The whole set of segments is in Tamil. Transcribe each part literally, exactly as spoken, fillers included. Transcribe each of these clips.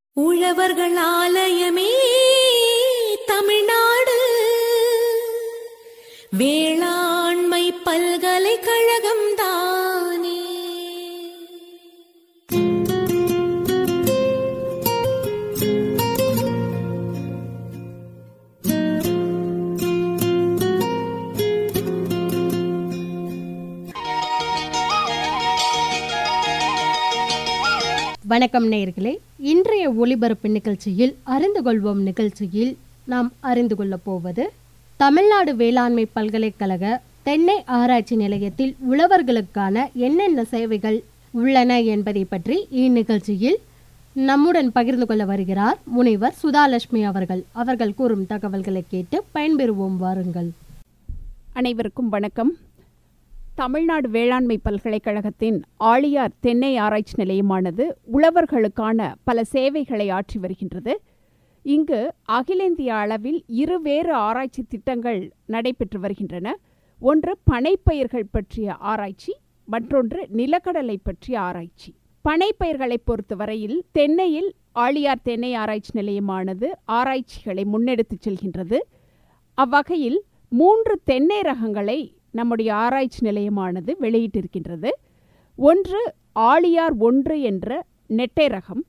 உழவர்கள் ஆலயமே தமிழ்நாடு வேளாண்மை பல்கலைக்கழகம் தானே. வணக்கம் நேயர்களே, இன்றைய ஒளிபரப்பு நிகழ்ச்சியில் அறிந்து கொள்வோம் நிகழ்ச்சியில் நாம் அறிந்து கொள்ளப் போவது தமிழ்நாடு வேளாண்மை பல்கலைக்கழக தென்னை ஆராய்ச்சி நிலையத்தில் உழவர்களுக்கான என்னென்ன சேவைகள் உள்ளன என்பதை பற்றி இந்நிகழ்ச்சியில் நம்முடன் பகிர்ந்து கொள்ள வருகிறார் முனைவர் சுதாலட்சுமி அவர்கள். அவர்கள் கூறும் தகவல்களை கேட்டு பயன்பெறுவோம் வாருங்கள். அனைவருக்கும் வணக்கம். தமிழ்நாடு வேளாண்மை பல்கலைக்கழகத்தின் ஆழியார் தென்னை ஆராய்ச்சி நிலையமானது உழவர்களுக்கான பல சேவைகளை ஆற்றி வருகின்றது. இங்கு அகில இந்திய அளவில் இருவேறு ஆராய்ச்சி திட்டங்கள் நடைபெற்று வருகின்றன. ஒன்று பனைப்பயிர்கள் பற்றிய ஆராய்ச்சி, மற்றொன்று நிலக்கடலை பற்றிய ஆராய்ச்சி. பனைப்பயிர்களை பொறுத்தவரையில் தென்னையில் ஆழியார் தென்னை ஆராய்ச்சி நிலையமானது ஆராய்ச்சிகளை முன்னெடுத்துச் செல்கின்றது. அவ்வகையில் மூன்று தென்னை ரகங்களை நம்முடைய ஆராய்ச்சி நிலையமானது வெளியிட்டிருக்கின்றது. ஒன்று ஆழியார் ஒன்று என்ற நெட்டை ரகம்,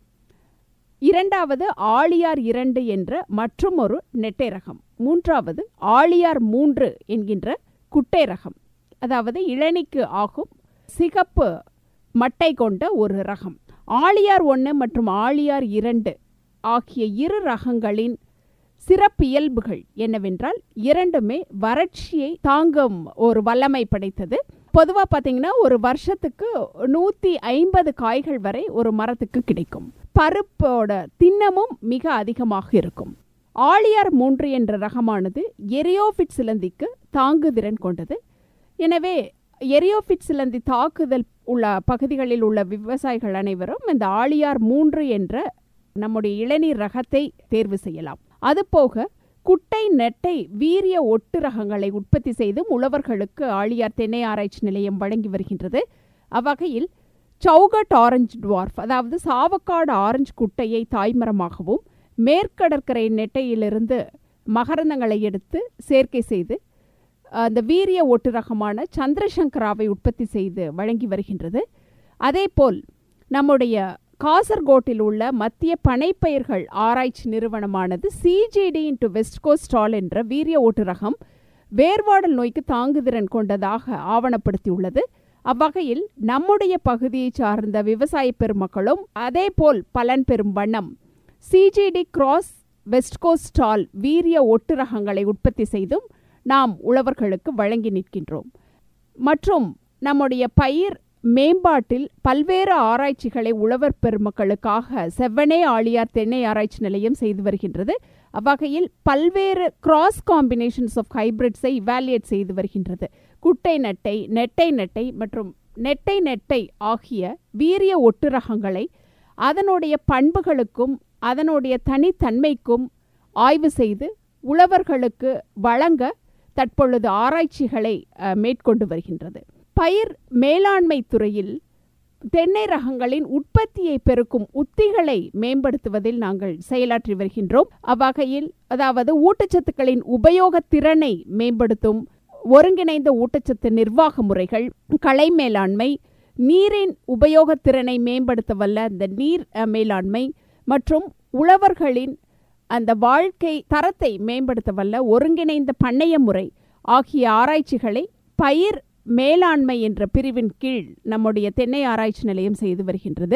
இரண்டாவது ஆழியார் இரண்டு என்ற மற்றும் ஒரு நெட்டை ரகம், மூன்றாவது ஆழியார் மூன்று என்கின்ற குட்டை ரகம், அதாவது இளநிக்கு ஆகும் சிகப்பு மட்டை கொண்ட ஒரு ரகம். ஆழியார் ஒன்று மற்றும் ஆழியார் இரண்டு ஆகிய இரு ரகங்களின் சிறப்பியல்புகள் என்னவென்றால் இரண்டுமே வறட்சியை தாங்கும் ஒரு வல்லமை படைத்தது. பொதுவாக பார்த்தீங்கன்னா ஒரு வருஷத்துக்கு நூற்றி ஐம்பது காய்கள் வரை ஒரு மரத்துக்கு கிடைக்கும். பருப்போட திண்ணமும் மிக அதிகமாக இருக்கும். ஆழியார் மூன்று என்ற ரகமானது எரியோஃபிட் சிலந்திக்கு தாங்குதிறன் கொண்டது. எனவே எரியோஃபிட் சிலந்தி தாக்குதல் உள்ள பகுதிகளில் உள்ள விவசாயிகள் அனைவரும் இந்த ஆழியார் மூன்று என்ற நம்முடைய இளநீர் ரகத்தை தேர்வு செய்யலாம். அதுபோக குட்டை நெட்டை வீரிய ஒட்டு ரகங்களை உற்பத்தி செய்து உழவர்களுக்கு ஆழியார் தென்னை ஆராய்ச்சி நிலையம் வழங்கி வருகின்றது. அவ்வகையில் சௌகட் ஆரஞ்சு டுவார்ஃப், அதாவது சாவக்காடு ஆரஞ்சு குட்டையை தாய்மரமாகவும் மேற்கடற்கரை நெட்டையிலிருந்து மகரந்தங்களை எடுத்து சேர்க்கை செய்து அந்த வீரிய ஒட்டு ரகமான சந்திரசங்கராவை உற்பத்தி செய்து வழங்கி வருகின்றது. அதேபோல் நம்முடைய காசர்கோட்டில் உள்ள மத்திய பனைப்பயிர்கள் ஆராய்ச்சி நிறுவனமானது CGD into west coast tall என்ற வீரிய ஓட்டு ரகம் வேர்வாடல் நோய்க்கு தாங்குதிறன் கொண்டதாக ஆவணப்படுத்தியுள்ளது. அவ்வகையில் நம்முடைய பகுதியை சார்ந்த விவசாய பெருமக்களும் அதே போல் பலன் பெறும் வண்ணம் CGD cross west coast tall வீரிய ஒட்டு ரகங்களை உற்பத்தி செய்தும் நாம் உழவர்களுக்கு வழங்கி நிற்கின்றோம். மற்றும் நம்முடைய பயிர் மேம்பாட்டில் பல்வேறு ஆராய்ச்சிகளை உழவர் பெருமக்களுக்காக செவ்வனே ஆழியார் தென்னை ஆராய்ச்சி நிலையம் செய்து வருகின்றது. அவ்வகையில் பல்வேறு கிராஸ் காம்பினேஷன்ஸ் ஆஃப் ஹைபிரிட்ஸை இவாலுவேட் செய்து வருகின்றது. குட்டை நெட்டை, நெட்டை நெட்டை மற்றும் நெட்டை நெட்டை ஆகிய வீரிய ஒட்டு ரகங்களை அதனுடைய பண்புகளுக்கும் அதனுடைய தனித்தன்மைக்கும் ஆய்வு செய்து உழவர்களுக்கு வழங்க தற்பொழுது ஆராய்ச்சிகளை மேற்கொண்டு வருகின்றது. பயிர் மேலாண்மை துறையில் தென்னை ரகங்களின் உற்பத்தியை பெருக்கும் உத்திகளை மேம்படுத்துவதில் நாங்கள் செயலாற்றி வருகின்றோம். அவ்வகையில் அதாவது ஊட்டச்சத்துக்களின் உபயோக திறனை மேம்படுத்தும் ஒருங்கிணைந்த ஊட்டச்சத்து நிர்வாக முறைகள், களை மேலாண்மை, நீரின் உபயோக திறனை மேம்படுத்த வல்ல அந்த நீர் மேலாண்மை மற்றும் உழவர்களின் அந்த வாழ்க்கை தரத்தை மேம்படுத்த வல்ல ஒருங்கிணைந்த பண்ணைய முறை ஆகிய ஆராய்ச்சிகளை பயிர் மேலாண்மை என்ற பிரிவின் கீழ் நம்முடைய தென்னை ஆராய்ச்சி நிலையம் செய்து வருகின்றது.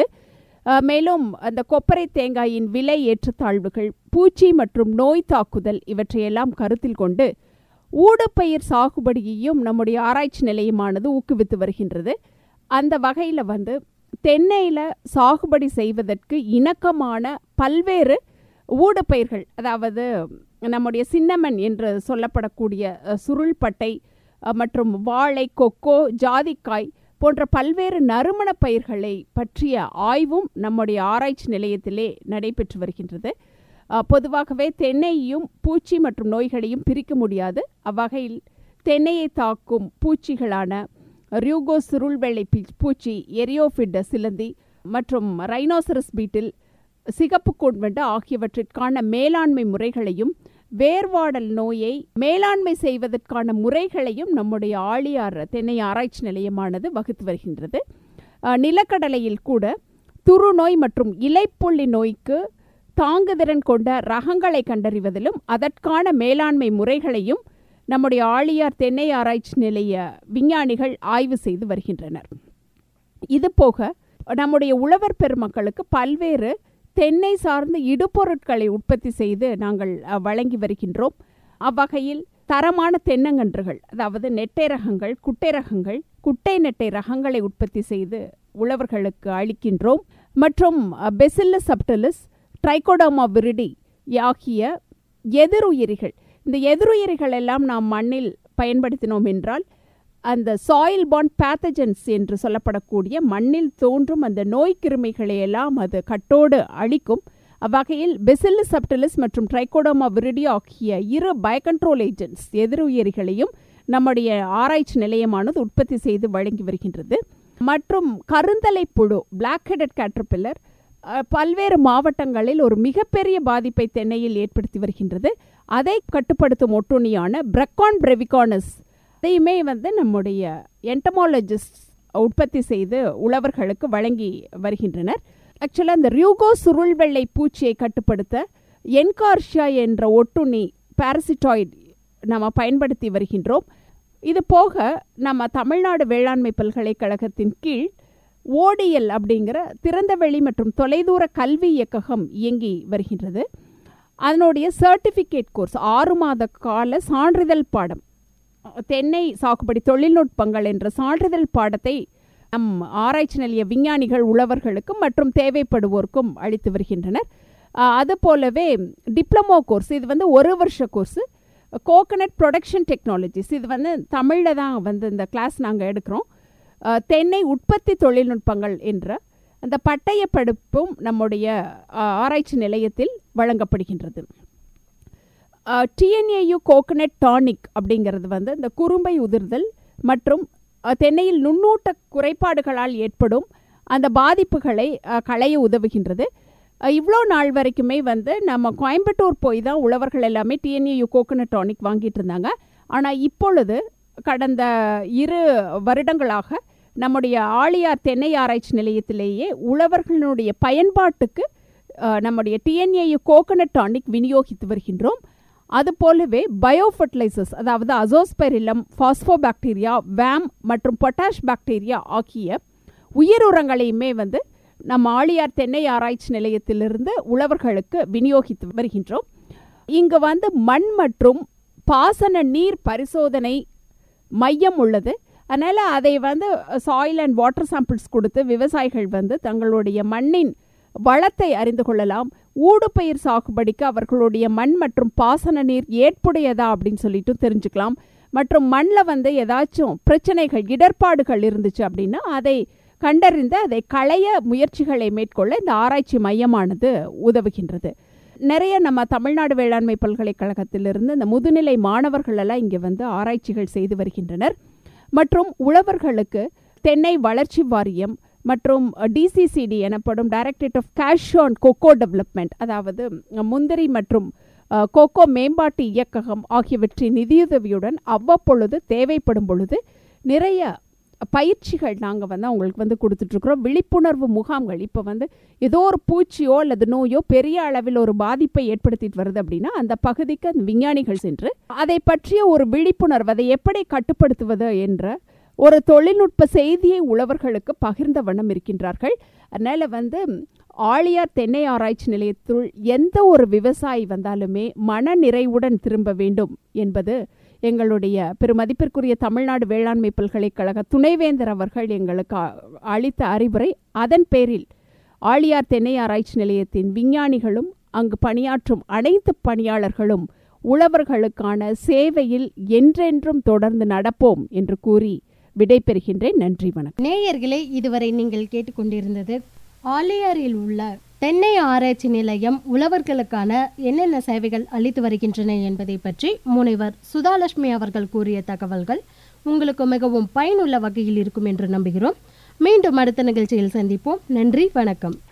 மேலும் அந்த கொப்பரை தேங்காயின் விலை ஏற்றத்தாழ்வுகள், பூச்சி மற்றும் நோய் தாக்குதல் இவற்றையெல்லாம் கருத்தில் கொண்டு ஊடுபயிர் சாகுபடியையும் நம்முடைய ஆராய்ச்சி நிலையமானது ஊக்குவித்து வருகின்றது. அந்த வகையில் வந்து தென்னையில் சாகுபடி செய்வதற்கு இணக்கமான பல்வேறு ஊடுபயிர்கள், அதாவது நம்முடைய சின்னமன் என்று சொல்லப்படக்கூடிய சுருள்பட்டை மற்றும் வாழை, கொக்கோ, ஜாதிக்காய் போன்ற பல்வேறு நறுமண பயிர்களை பற்றிய ஆய்வும் நம்முடைய ஆராய்ச்சி நிலையத்திலே நடைபெற்று வருகின்றது. பொதுவாகவே தென்னையையும் பூச்சி மற்றும் நோய்களையும் பிரிக்க முடியாது. அவ்வகையில் தென்னையை தாக்கும் பூச்சிகளான ரியூகோ சுருள்வெள்ளை பூச்சி, எரியோஃபிட் சிலந்தி மற்றும் ரைனோசரஸ் பீட்டில் சிகப்பு கூன்வண்டு ஆகியவற்றிற்கான மேலாண்மை முறைகளையும் வேர்வாடல் நோயை மேலாண்மை செய்வதற்கான முறைகளையும் நம்முடைய ஆழியார் தென்னை ஆராய்ச்சி நிலையமானது வகுத்து வருகின்றது. நிலக்கடலையில் கூட துருநோய் மற்றும் இலைப்புள்ளி நோய்க்கு தாங்குதிறன் கொண்ட ரகங்களை கண்டறிவதிலும் அதற்கான மேலாண்மை முறைகளையும் நம்முடைய ஆழியார் தென்னை ஆராய்ச்சி நிலைய விஞ்ஞானிகள் ஆய்வு செய்து வருகின்றனர். இதுபோக நம்முடைய உழவர் பெருமக்களுக்கு பல்வேறு தென்னை சார்ந்த இடுபொருட்களை உற்பத்தி செய்து நாங்கள் வழங்கி வருகின்றோம். அவ்வகையில் தரமான தென்னங்கன்றுகள், அதாவது நெட்டை ரகங்கள், குட்டை ரகங்கள், குட்டை நெட்டை ரகங்களை உற்பத்தி செய்து உழவர்களுக்கு அளிக்கின்றோம். மற்றும் பெசில்லஸ் சப்டிலிஸ், ட்ரைகோடர்மா விரிடி ஆகிய எதிருயிரிகள், இந்த எதிருயிரிகள் எல்லாம் நாம் மண்ணில் பயன்படுத்தினோம் என்றால் அந்த சாயில் பாண்ட் பேத்தஜன்ஸ் என்று சொல்லப்படக்கூடிய மண்ணில் தோன்றும் அந்த நோய் கிருமிகளை எல்லாம் அது கட்டோடு அழிக்கும். அவ்வகையில் பெசில்லஸ் சப்டிலிஸ் மற்றும் ட்ரைகோடர்மா விரிடி ஆகிய இரு பயோகண்ட்ரோல் ஏஜென்ட்ஸ் எதிருயிரிகளையும் நம்முடைய ஆராய்ச்சி நிலையமானது உற்பத்தி செய்து வழங்கி வருகின்றது. மற்றும் கருந்தலை புழு, பிளாக் ஹெடட் கேட்டர்பில்லர் பல்வேறு மாவட்டங்களில் ஒரு மிகப்பெரிய பாதிப்பை தென்னையில் ஏற்படுத்தி வருகின்றது. அதை கட்டுப்படுத்தும் ஒட்டுண்ணியான பிரக்கான் பிரெவிகானஸ் அதையுமே வந்து நம்முடைய என்டமாலஜிஸ்ட் உற்பத்தி செய்து உழவர்களுக்கு வழங்கி வருகின்றனர். ஆக்சுவலாக இந்த ரியூகோ சுருள் வெள்ளை பூச்சியை கட்டுப்படுத்த என்கார்ஷியா என்ற ஒட்டுண்ணி பாரசிட்டாய்டு நம்ம பயன்படுத்தி வருகின்றோம். இது போக நம்ம தமிழ்நாடு வேளாண்மை பல்கலைக்கழகத்தின் கீழ் ஓடிஎல் அப்படிங்கிற திறந்தவெளி மற்றும் தொலைதூர கல்வி இயக்ககம் இயங்கி வருகின்றது. அதனுடைய சர்டிஃபிகேட் கோர்ஸ் ஆறு மாத கால சான்றிதழ் பாடம் தென்னை சாகுபடி தொழில்நுட்பங்கள் என்ற சான்றிதழ் பாடத்தை நம் ஆராய்ச்சி நிலைய விஞ்ஞானிகள் உழவர்களுக்கும் மற்றும் தேவைப்படுவோருக்கும் அளித்து வருகின்றனர். அதுபோலவே டிப்ளமோ கோர்ஸ், இது வந்து ஒரு வருஷ கோர்ஸு, கோகனட் ப்ரொடக்ஷன் டெக்னாலஜிஸ், இது வந்து தமிழில் தான் வந்து இந்த கிளாஸ் நாங்கள் எடுக்கிறோம். தென்னை உற்பத்தி தொழில்நுட்பங்கள் என்ற அந்த பட்டய படிப்பும் நம்முடைய ஆராய்ச்சி நிலையத்தில் வழங்கப்படுகின்றது. டிஎன்ஏயு கோகனட் டானிக் அப்படிங்கிறது வந்து இந்த குறும்பை உதிர்தல் மற்றும் தென்னையில் நுண்ணூட்ட குறைபாடுகளால் ஏற்படும் அந்த பாதிப்புகளை களைய உதவுகின்றது. இவ்வளோ நாள் வரைக்குமே வந்து நம்ம கோயம்புத்தூர் போய் தான் உழவர்கள் எல்லாமே டிஎன்ஏயு கோகனட் டானிக் வாங்கிட்டு இருந்தாங்க. ஆனால் இப்பொழுது கடந்த இரு வருடங்களாக நம்முடைய ஆழியார் தென்னை ஆராய்ச்சி நிலையத்திலேயே உழவர்களுடைய பயன்பாட்டுக்கு நம்முடைய டிஎன்ஏயு கோகனட் டானிக் விநியோகித்து வருகின்றோம். அதுபோலவே பயோ ஃபர்டிலைசர்ஸ், அதாவது அசோஸ்பெரிலம், பாஸ்போபாக்டீரியா, வேம் மற்றும் பொட்டாஷ் பாக்டீரியா ஆகிய உயிர் உரங்களையுமே வந்து நம்ம ஆழியார் தென்னை ஆராய்ச்சி நிலையத்திலிருந்து உழவர்களுக்கு விநியோகித்து வருகின்றோம். இங்கு வந்து மண் மற்றும் பாசன நீர் பரிசோதனை மையம் உள்ளது. அதனால் அதை வந்து சாயில் அண்ட் வாட்டர் சாம்பிள்ஸ் கொடுத்து விவசாயிகள் வந்து தங்களுடைய மண்ணின் வளத்தை அறிந்து கொள்ளலாம். ஊடுபயிர் சாகுபடிக்கு அவர்களுடைய மண் மற்றும் பாசன நீர் ஏற்புடையதா அப்படின்னு சொல்லிட்டு தெரிஞ்சுக்கலாம். மற்றும் மண்ணில் வந்து ஏதாச்சும் பிரச்சனைகள், இடர்பாடுகள் இருந்துச்சு அப்படின்னா அதை கண்டறிந்து அதை களைய முயற்சிகளை மேற்கொள்ள இந்த ஆராய்ச்சி மையமானது உதவுகின்றது. நிறைய நம்ம தமிழ்நாடு வேளாண்மை பல்கலைக்கழகத்திலிருந்து இந்த முதுநிலை மாணவர்கள் எல்லாம் இங்கே வந்து ஆராய்ச்சிகள் செய்து வருகின்றனர். மற்றும் உழவர்களுக்கு தென்னை வளர்ச்சி வாரியம் மற்றும் டிசிசிடி எனப்படும் directorate of cashew and cocoa development, அதாவது முந்திரி மற்றும் கொக்கோ மேம்பாட்டு இயக்ககம் ஆகியவற்றின் நிதியுதவியுடன் அவ்வப்பொழுது தேவைப்படும் பொழுது நிறைய பயிற்சிகள் நாங்கள் வந்து அவங்களுக்கு வந்து கொடுத்துட்ருக்குறோம். விழிப்புணர்வு முகாம்கள், இப்போ வந்து ஏதோ ஒரு பூச்சியோ அல்லது நோயோ பெரிய அளவில் ஒரு பாதிப்பை ஏற்படுத்திட்டு வருது அப்படின்னா அந்த பகுதிக்கு அந்த விஞ்ஞானிகள் சென்று அதை பற்றிய ஒரு விழிப்புணர்வு, அதை எப்படி கட்டுப்படுத்துவது என்ற ஒரு தொழில்நுட்ப செய்தியை உழவர்களுக்கு பகிர்ந்த வண்ணம் இருக்கின்றார்கள். அதனால் வந்து ஆழியார் தென்னை ஆராய்ச்சி நிலையத்துள் எந்த ஒரு விவசாயி வந்தாலுமே மன நிறைவுடன் திரும்ப வேண்டும் என்பது எங்களுடைய பெருமதிப்பிற்குரிய தமிழ்நாடு வேளாண்மை பல்கலைக்கழக துணைவேந்தர் அவர்கள் எங்களுக்கு அளித்த அறிவுரை. அதன் பேரில் ஆழியார் தென்னை ஆராய்ச்சி நிலையத்தின் விஞ்ஞானிகளும் அங்கு பணியாற்றும் அனைத்து பணியாளர்களும் உழவர்களுக்கான சேவையில் என்றென்றும் தொடர்ந்து நடப்போம் என்று கூறி விடைபெறுகின்றேன். நன்றி, வணக்கம். நேயர்களே, இதுவரை நீங்கள் கேட்டுக்கொண்டிருந்தது ஆழியாரில் உள்ள தென்னை ஆராய்ச்சி நிலையம் உழவர்களுக்கான என்னென்ன சேவைகள் அளித்து வருகின்றன என்பதை பற்றி முனைவர் சுதாலட்சுமி அவர்கள் கூறிய தகவல்கள் உங்களுக்கு மிகவும் பயனுள்ள வகையில் இருக்கும் என்று நம்புகிறோம். மீண்டும் அடுத்த நிகழ்ச்சியில் சந்திப்போம். நன்றி, வணக்கம்.